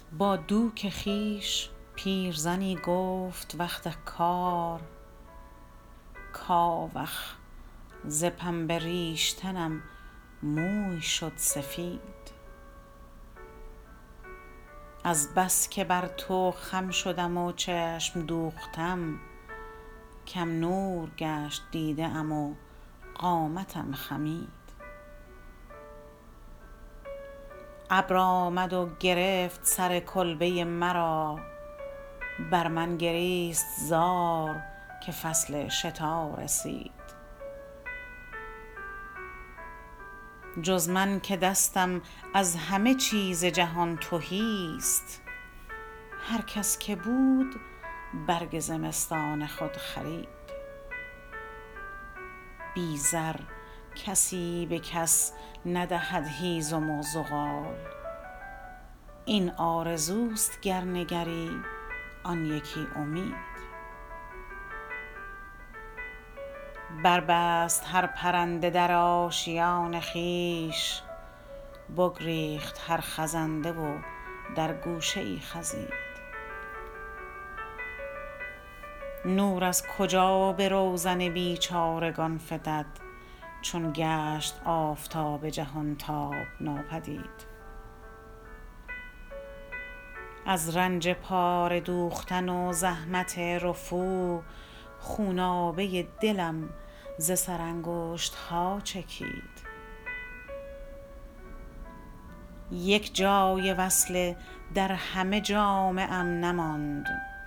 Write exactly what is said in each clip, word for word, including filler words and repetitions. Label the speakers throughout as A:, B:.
A: با دوک خویش پیرزنی گفت وقت کار، کاوخ ز پنبه ریشتنم موی شد سفید. از بس که بر تو خم شدم و چشم دوختم، کم نور گشت دیده ام و قامتم خمید. ابر آمد و گرفت سر کلبه مرا، بر من گریست زار که فصل شتا رسید. جز من که دستم از همه چیز جهان تهیست، هر کس که بود برگ زمستان خود خرید. بی زر کسی به کس ندهد هیزم و زغال، این آرزوست گر نگری آن یکی امید. بربست هر پرنده در آشیان خویش، بگریخت هر خزنده و در گوشه ای خزید. نور از کجا به روزن بیچارگان فتد، چون گشت آفتاب جهانتاب ناپدید. از رنج پاره دوختن و زحمت رفو، خونابه دلم ز سرانگشت‌ها چکید. یک جای وصله در همه جامه‌ام نماند،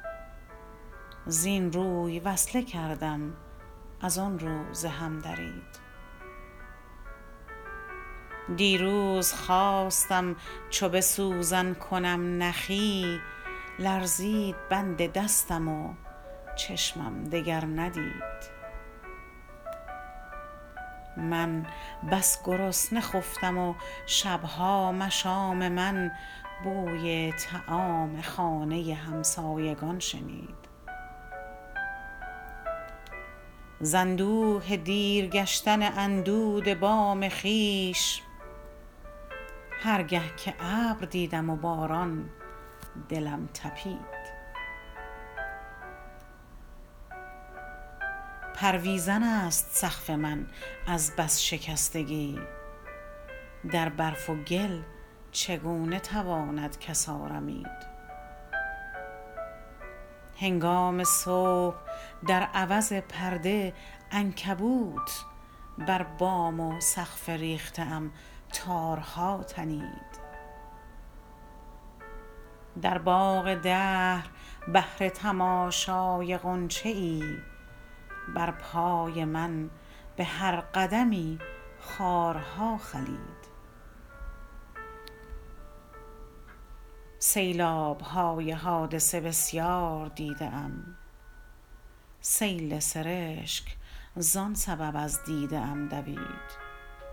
A: زین روی وصله کردم از آن رو ز هم درید. دیروز خواستم چو به سوزن کنم نخی، لرزید بند دستم و چشمم دگر ندید. من بس گرسنه خفتم و شبها مشام من بوی طعام خانه همسایگان شنید. ز اندوه دیر گشتن اندود بام خویش، هر گه که ابر دیدم و باران دلم تپید. پرویزن است سقف من از بس شکستگی، در برف و گل چگونه تواند کس آرمید. هنگام صبح در عوض پرده عنکبوت، بر بام و سقف ریخته ام تارها تنید. در باغ دهر بهر تماشای غنچه ای، بر پای من به هر قدمی خارها خلید. سیلاب‌های حادثه بسیار دیده ام، سیل سرشک زان سبب از دیده ام دوید.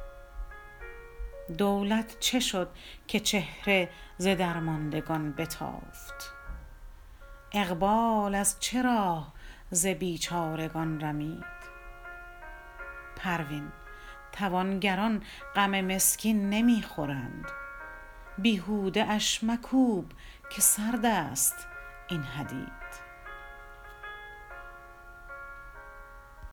A: دولت چه شد که چهره ز درماندگان بتافت، اقبال از چه راه ز بیچارگان رمید. پروین توانگران غم مسکین نمی خورند، بیهوده اش مکوب که سرد است این حدید.